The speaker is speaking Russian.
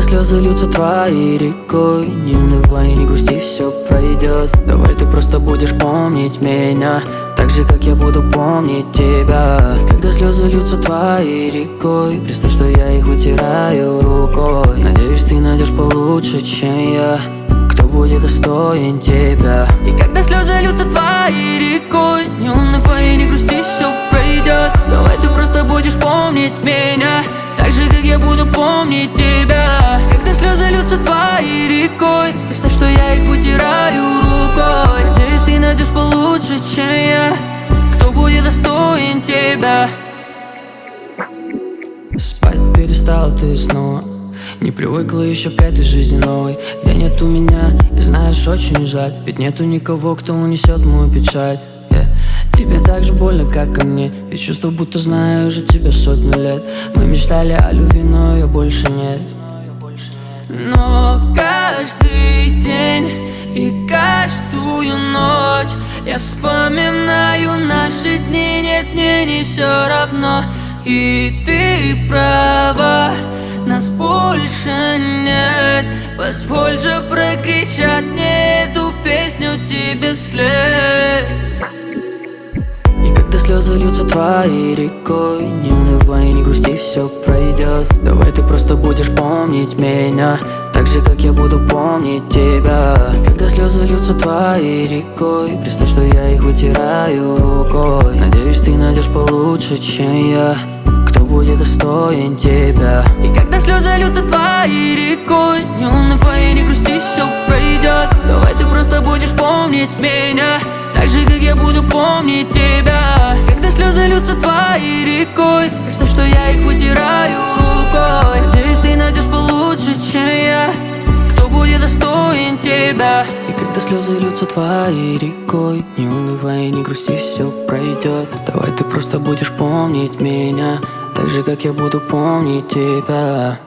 слезы льются твоей рекой, не унывай, не грусти, все пройдет. Давай ты просто будешь помнить меня, так же, как я буду помнить тебя. И когда слезы льются твоей рекой, представь, что я их вытираю рукой. Надеюсь, ты найдешь получше, чем я, кто будет достоин тебя. И когда слезы льются твоей рекой, не унывай, не грусти, все пройдет. Давай ты просто будешь помнить меня, так же, как я буду помнить тебя. Когда слезы льются твоей рекой, представь, что я их вытираю рукой. Надеюсь, ты найдешь получше, чем я, кто будет достоин тебя. Спать перестала ты снова, не привыкла еще к этой жизни новой, где нет у меня, и знаешь, очень жаль, ведь нету никого, кто унесет мою печаль. Тебе так же больно, как и мне, ведь чувство, будто знаю уже тебя сотню лет. Мы мечтали о любви, но ее больше нет. Но каждый день и каждую ночь я вспоминаю наши дни. Нет, мне не все равно, и ты права, нас больше нет. Позволь же прокричать мне эту песню тебе вслед. И когда слезы льются твоей рекой, не унывай, не грусти, все пройдет. Давай ты просто будешь помнить меня, так же, как я буду помнить тебя. И когда слезы льются твоей рекой, представь, что я их вытираю рукой. Надеюсь, ты найдешь получше, чем я, кто будет достоин тебя. И когда слезы льются твоей рекой, не унывай, не грусти, все пройдет. Давай ты просто будешь помнить меня, так же, как я буду помнить тебя. Когда слезы льются твоей рекой, представь, что я их вытираю рукой. Надеюсь, ты найдешь получше, чем я, кто будет достоин тебя. И когда слезы льются твоей рекой, не унывай, не грусти, все пройдет. Давай ты просто будешь помнить меня, так же, как я буду помнить тебя.